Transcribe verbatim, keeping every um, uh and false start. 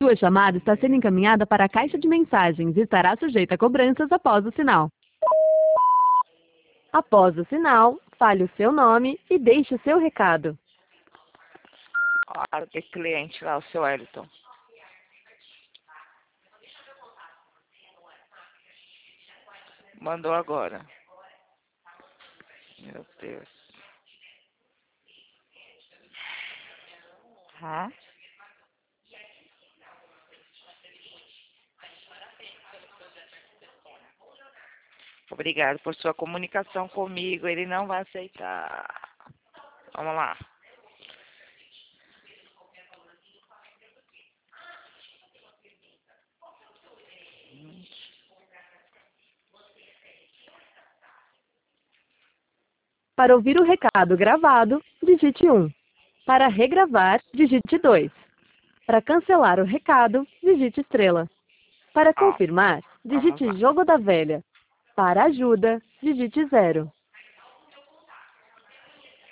Sua chamada está sendo encaminhada para a caixa de mensagens e estará sujeita a cobranças após o sinal. Após o sinal, fale o seu nome e deixe o seu recado. Olha, que cliente lá, o seu Wellington. Mandou agora. Meu Deus. Hã? Obrigado por sua comunicação comigo. Ele não vai aceitar. Vamos lá. Para ouvir o recado gravado, digite um. Para regravar, digite dois. Para cancelar o recado, digite estrela. Para Ó, confirmar, vamos lá. digite jogo da velha. Para ajuda, digite zero.